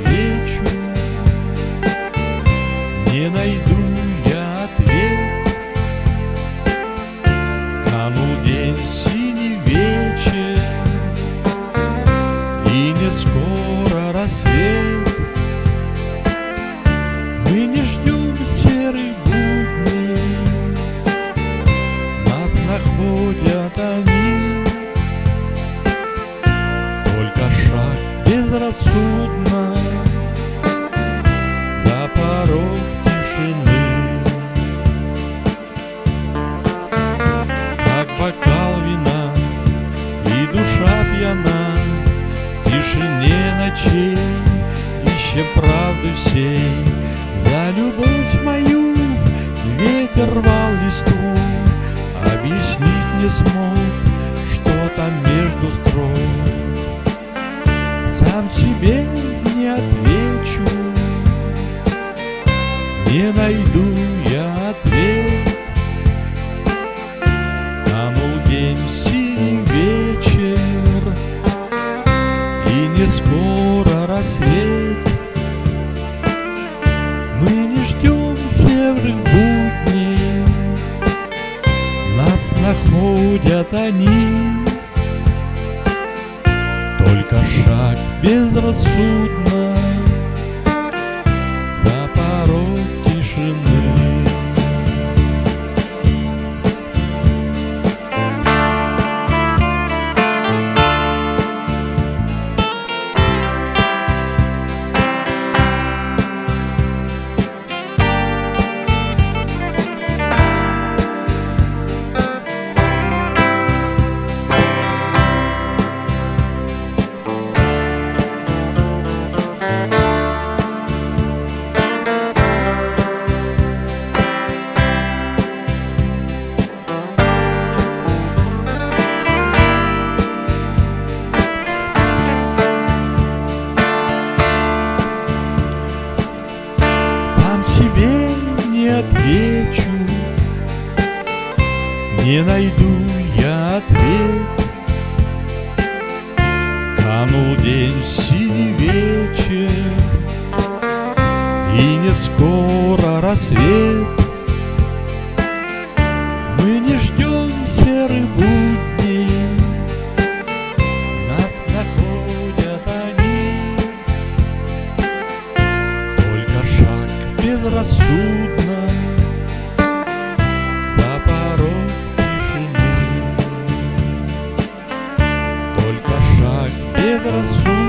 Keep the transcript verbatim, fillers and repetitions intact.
отвечу, не найду я ответ. Канул день, синий вечер, и не скоро рассвет. Мы не ждем серых будней, нас находят они. Только шаг безрассудно за порог тишины. Как бокал вина и душа пьяна, в тишине ночей ищем правды всей. За любовь мою ветер рвал листву, объяснить не смог, что там между строк. Сам себе не отвечу, не найду я ответ. Канул день, синий вечер, и не скоро рассвет. Мы не ждем серых будней, нас находят они. Только шаг безрассудно за порог тишины. Себе не отвечу, не найду я ответ. Канул день, синий вечер, и не скоро рассвет. Мы не ждем серых будней, нас находят они. Только шаг безрассудно за порог тишины. Только шаг безрассудно